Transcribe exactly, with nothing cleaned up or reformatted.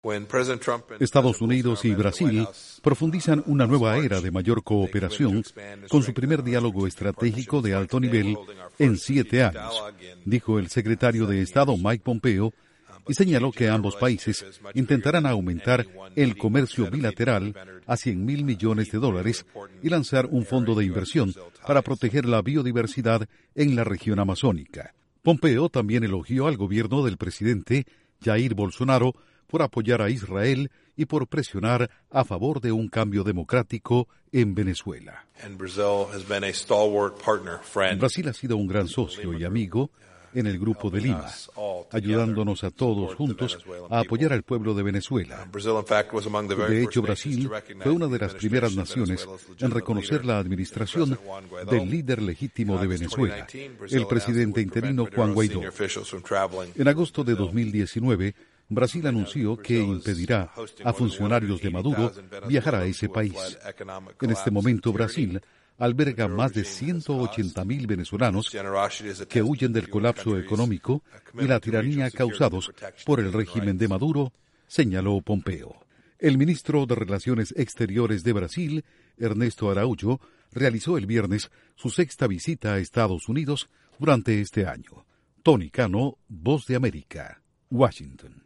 Estados Unidos y Brasil profundizan una nueva era de mayor cooperación con su primer diálogo estratégico de alto nivel en siete años, dijo el secretario de Estado Mike Pompeo, y señaló que ambos países intentarán aumentar el comercio bilateral a cien mil millones de dólares y lanzar un fondo de inversión para proteger la biodiversidad en la región amazónica. Pompeo también elogió al gobierno del presidente Jair Bolsonaro por apoyar a Israel y por presionar a favor de un cambio democrático en Venezuela. Brasil ha sido un gran socio y amigo en el Grupo de Lima, ayudándonos a todos juntos a apoyar al pueblo de Venezuela. De hecho, Brasil fue una de las primeras naciones en reconocer la administración del líder legítimo de Venezuela, el presidente interino Juan Guaidó. En agosto de dos mil diecinueve, Brasil anunció que impedirá a funcionarios de Maduro viajar a ese país. En este momento, Brasil alberga más de ciento ochenta mil venezolanos que huyen del colapso económico y la tiranía causados por el régimen de Maduro, señaló Pompeo. El ministro de Relaciones Exteriores de Brasil, Ernesto Araújo, realizó el viernes su sexta visita a Estados Unidos durante este año. Tony Cano, Voz de América, Washington.